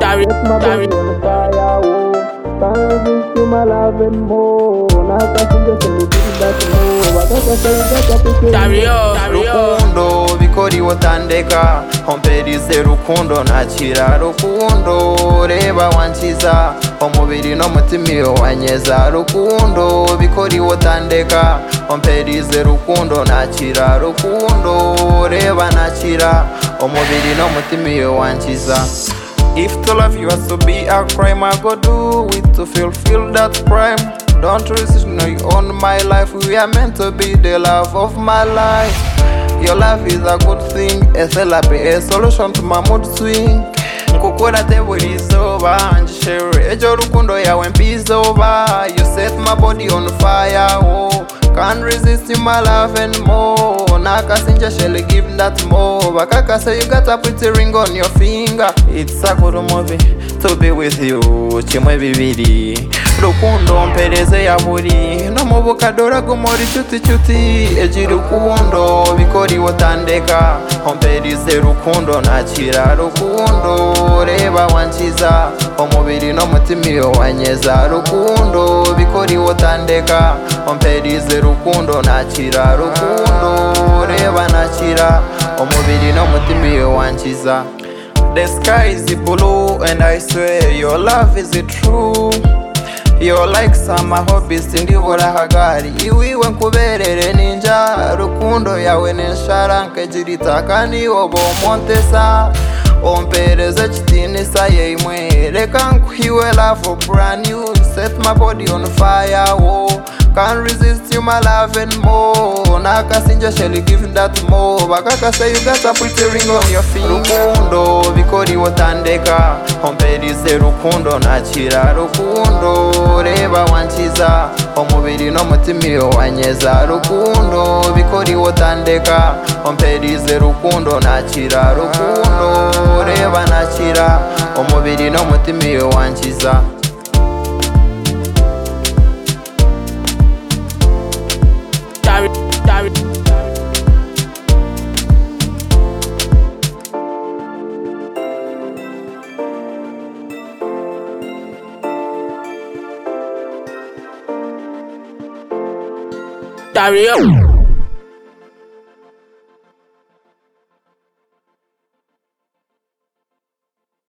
Set my body on fire, oh. Can't resist to my love and more. Now I can just give that more. But I say that I picture rukundo bikori wotandeka homperize rukundo nakira rukundo reba wankiza umubiri no mutima wanyeza rukundo bikori wotandeka homperize rukundo nakira rukundo reba nakira umubiri no mutima wankiza. If to love you has to be a crime, I go do it to fulfill that crime. Don't resist, no, you own my life. We are meant to be the love of my life. Your love is a good thing, a therapy, a solution to my mood swing. Nkukura table is over, and share ejo rukundo yawe mpizoba. You set my body on fire, oh. Can't resist you, my love and more. Nakasinja shall give that more. Bakaka say you got a pretty ring on your finger. It's a good movie to be with you. Chimwe bibiri rukundo mpereze ya buri no mubukadora gumori chuti chuti eji rukundo bikori wotandeka homperize rukundo nakira rukundo reba wankiza umubiri no mutima wanyeza rukundo bikori wotandeka homperize rukundo nakira rukundo reba nakira umubiri no mutima wankiza. The sky is blue and I swear your love is true. You're like summer hobbies ndibora hagari iwiwe nkuberere ninja rukundo yawe nisharanke jirita kandi obo montesa ompereze chitinisa yeimwe reka nkuhiwe love for brand new. Set my body on fire, oh. Can't resist you, my love and more. Nakasinja shall give that more. Bakaka say you got a pretty ring on your finger. Rukundo bikori wotandeka homperize rukundo nakira rukundo reba wankiza umubiri no mutima wanyeza rukundo bikori wotandeka homperize rukundo nakira rukundo reba nakira umubiri no mutima wankiza. Dario.